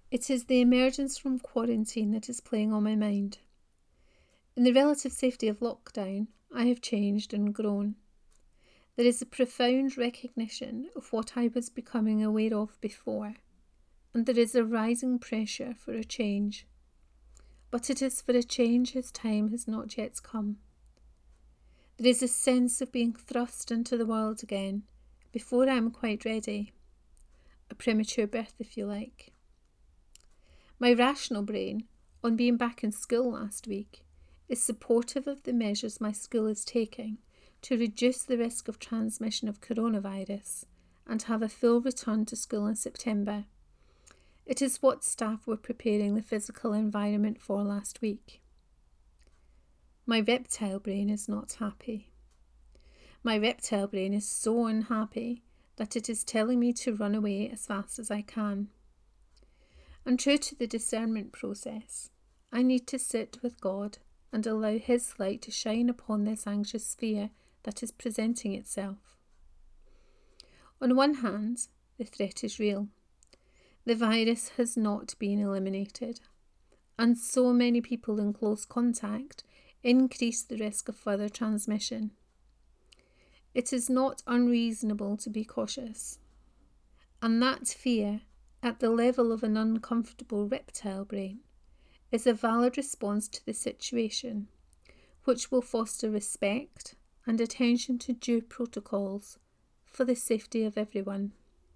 It is the emergence from quarantine that is playing on my mind. In the relative safety of lockdown, I have changed and grown. There is a profound recognition of what I was becoming aware of before, and there is a rising pressure for a change. But it is for a change whose time has not yet come. There is a sense of being thrust into the world again, before I am quite ready. A premature birth, if you like. My rational brain, on being back in school last week, is supportive of the measures my school is taking to reduce the risk of transmission of coronavirus and have a full return to school in September. It is what staff were preparing the physical environment for last week. My reptile brain is not happy. My reptile brain is so unhappy that it is telling me to run away as fast as I can. And true to the discernment process, I need to sit with God and allow His light to shine upon this anxious fear that is presenting itself. On one hand, the threat is real. The virus has not been eliminated, and so many people in close contact increase the risk of further transmission. It is not unreasonable to be cautious, and that fear, at the level of an uncomfortable reptile brain, is a valid response to the situation, which will foster respect and attention to due protocols for the safety of everyone.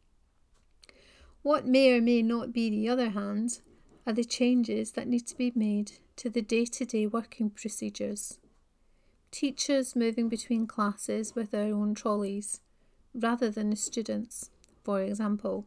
What may or may not be the other hand are the changes that need to be made to the day-to-day working procedures. Teachers moving between classes with their own trolleys, rather than the students, for example.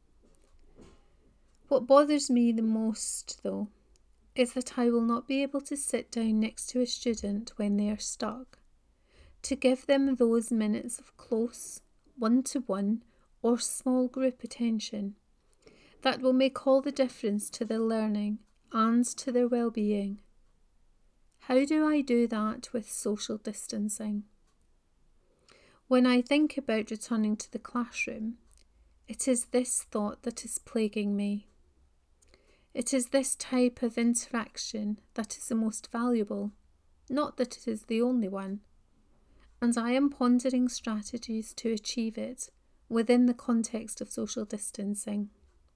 What bothers me the most, though, is that I will not be able to sit down next to a student when they are stuck, to give them those minutes of close, one-to-one or small group attention that will make all the difference to their learning and to their well-being. How do I do that with social distancing? When I think about returning to the classroom, it is this thought that is plaguing me. It is this type of interaction that is the most valuable, not that it is the only one, and I am pondering strategies to achieve it within the context of social distancing.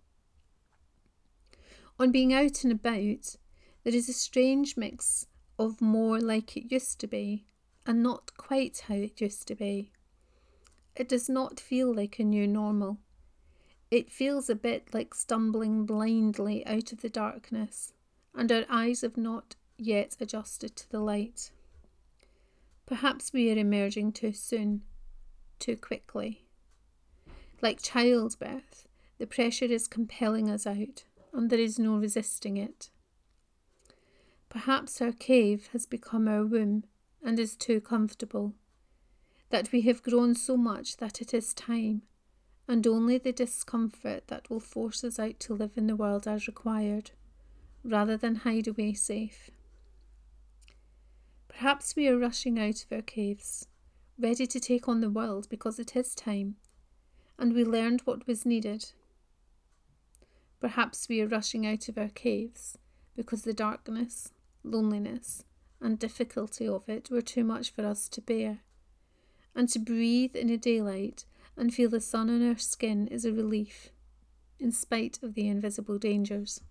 On being out and about, there is a strange mix of more like it used to be and not quite how it used to be. It does not feel like a new normal. It feels a bit like stumbling blindly out of the darkness, and our eyes have not yet adjusted to the light. Perhaps we are emerging too soon, too quickly. Like childbirth, the pressure is compelling us out, and there is no resisting it. Perhaps our cave has become our womb and is too comfortable, that we have grown so much that it is time, and only the discomfort that will force us out to live in the world as required, rather than hide away safe. Perhaps we are rushing out of our caves, ready to take on the world because it is time, and we learned what was needed. Perhaps we are rushing out of our caves because the darkness, loneliness, and difficulty of it were too much for us to bear, and to breathe in the daylight and feel the sun on our skin is a relief, in spite of the invisible dangers.